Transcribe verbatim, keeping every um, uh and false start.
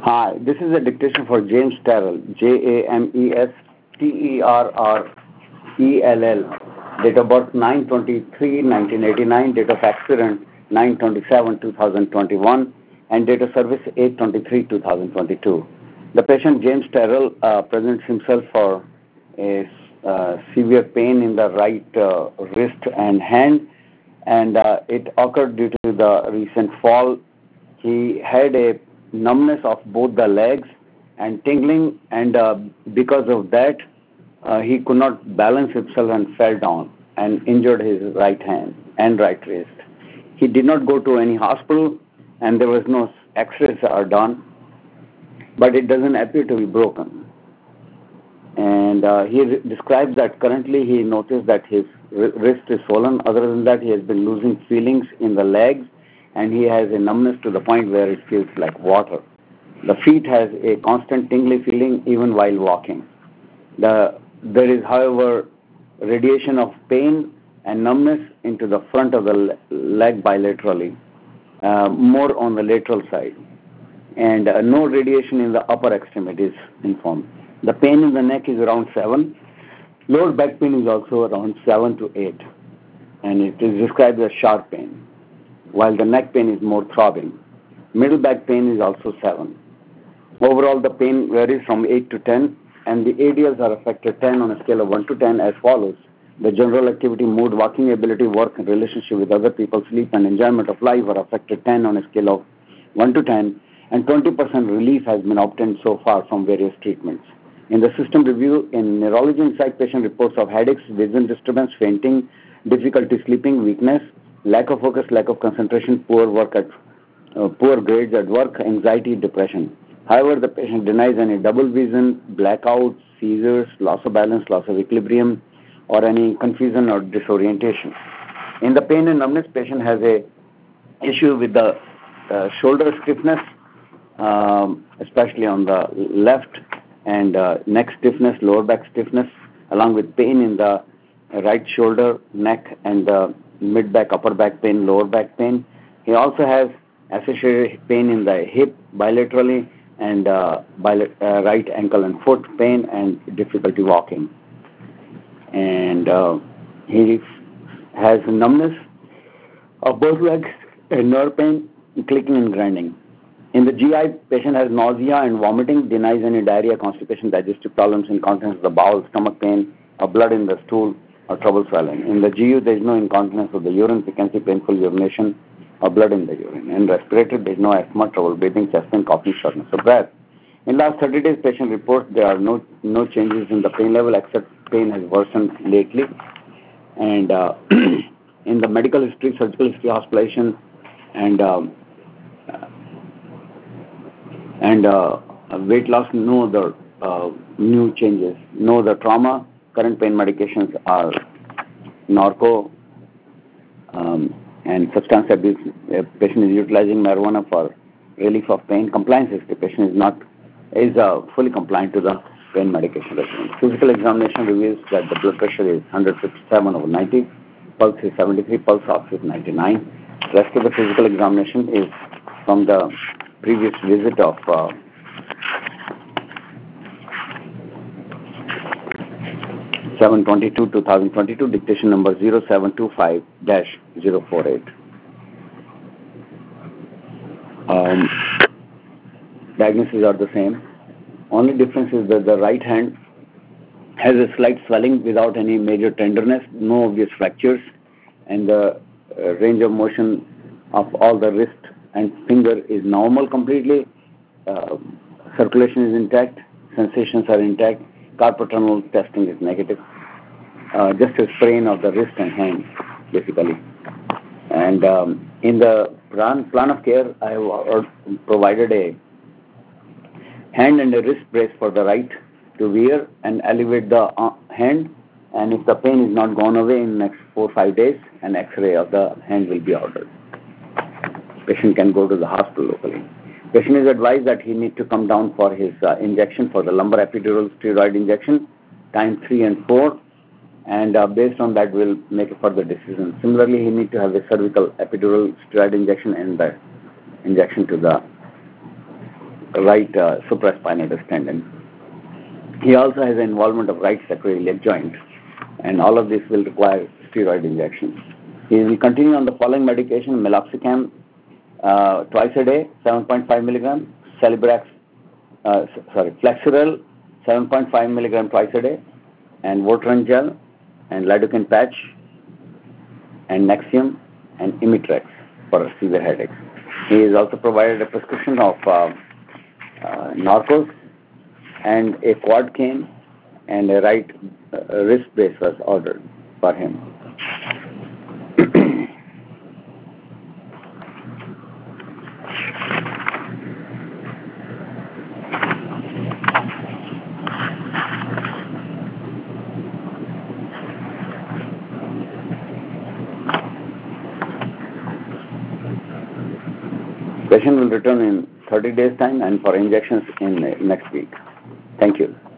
Hi, this is a dictation for James Terrell, J A M E S T E R R E L L, date of birth nine twenty-three nineteen eighty-nine, date of accident nine twenty-seven two thousand twenty-one, and date of service eight twenty-three two thousand twenty-two. The patient James Terrell uh, presents himself for a uh, severe pain in the right uh, wrist and hand, and uh, it occurred due to the recent fall. He had a numbness of both the legs and tingling, and uh, because of that, uh, he could not balance himself and fell down and injured his right hand and right wrist. He did not go to any hospital, and there was no X-rays are done, but it doesn't appear to be broken. And uh, he re- describes that currently he noticed that his r- wrist is swollen. Other than that, he has been losing feelings in the legs, and he has a numbness to the point where it feels like water. The feet has a constant tingly feeling even while walking. The, there is, however, radiation of pain and numbness into the front of the le- leg bilaterally, uh, more on the lateral side, and uh, no radiation in the upper extremities informed. The pain in the neck is around seven. Lower back pain is also around seven to eight, and it is described as sharp pain, while the neck pain is more throbbing. Middle back pain is also seven. Overall, the pain varies from eight to ten, and the A D Ls are affected ten on a scale of one to ten as follows. The general activity, mood, walking ability, work, and relationship with other people, sleep, and enjoyment of life are affected ten on a scale of one to ten, and twenty percent relief has been obtained so far from various treatments. In the system review, in neurology and psych, patient reports of headaches, vision disturbance, fainting, difficulty sleeping, weakness, lack of focus, lack of concentration, poor work at uh, poor grades at work, anxiety, depression. However, the patient denies any double vision, blackouts, seizures, loss of balance, loss of equilibrium, or any confusion or disorientation. In the pain and numbness, patient has a issue with the uh, shoulder stiffness, um, especially on the left, and uh, neck stiffness, lower back stiffness, along with pain in the right shoulder, neck, and the mid back, upper back pain, lower back pain. He also has associated pain in the hip bilaterally, and uh, bilat- uh, right ankle and foot pain, and difficulty walking. And uh, he has numbness of both legs and nerve pain, clicking and grinding. In the G I, patient has nausea and vomiting, denies any diarrhea, constipation, digestive problems, incontinence of the bowel, stomach pain, or blood in the stool, or trouble swallowing. In the G U, there is no incontinence of the urine, piquancy, painful urination, or blood in the urine. In respiratory, there is no asthma, trouble breathing, chest pain, coughing, shortness of breath. In last thirty days, patient reports there are no no changes in the pain level, except pain has worsened lately. And uh, in the medical history, surgical history, hospitalization, and um, and uh, weight loss, no other uh, new changes, no other trauma. Current pain medications are Norco um, and substance abuse. A patient is utilizing marijuana for relief of pain. Compliance is the patient is not is uh, fully compliant to the pain medication regimen. Physical examination reveals that the blood pressure is one fifty-seven over ninety, pulse is seventy-three, pulse ox is ninety-nine. Rest of the physical examination is from the previous visit of uh, seven twenty-two two thousand twenty-two, dictation number zero seven two five dash zero four eight. Um, diagnoses are the same. Only difference is that the right hand has a slight swelling without any major tenderness, no obvious fractures, and the uh, range of motion of all the wrist and finger is normal completely. Uh, circulation is intact, sensations are intact, carpal tunnel testing is negative. Uh, just a sprain of the wrist and hand, basically. And um, in the plan, plan of care, I have uh, provided a hand and a wrist brace for the right to wear and elevate the uh, hand. And if the pain is not gone away in the next four or five days, an X-ray of the hand will be ordered. Patient can go to the hospital locally. Patient is advised that he needs to come down for his uh, injection for the lumbar epidural steroid injection, time three and four, and uh, based on that we'll make a further decision. Similarly, he needs to have a cervical epidural steroid injection and the injection to the right uh, supraspinatus tendon. He also has involvement of right sacroiliac joint, and all of this will require steroid injections. He will continue on the following medication: meloxicam uh, twice a day, seven point five milligram, Celebrex, uh, sorry, Flexeril, seven point five milligram twice a day, and Voteran gel, and lidocaine patch, and Nexium, and Imitrex for severe headaches. He is also provided a prescription of uh, uh, Norcos and a quad cane, and a right uh, wrist brace was ordered for him. Patient will return in thirty days time, and for injections in uh, next week. Thank you.